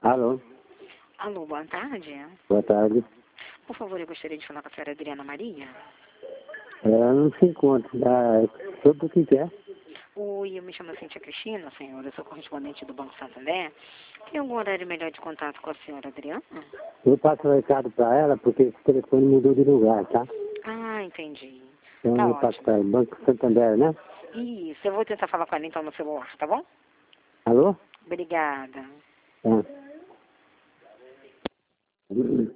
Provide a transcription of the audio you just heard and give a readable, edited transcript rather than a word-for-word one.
Alô, Alô, boa tarde. boa tarde. Por favor, eu gostaria de falar com a senhora Adriana Maria. Ela não se encontra. Sobre o que é? Oi, eu me chamo Cíntia Cristina, senhora. Eu sou correspondente do Banco Santander. Tem algum horário melhor de contato com a senhora Adriana? Eu passo o recado para ela porque esse telefone mudou de lugar, tá? Ah, entendi. Então Tá eu passo ótimo. para ela. Banco Santander, né? Isso, eu vou tentar falar com ela então no celular, tá bom? Alô? Obrigada. É.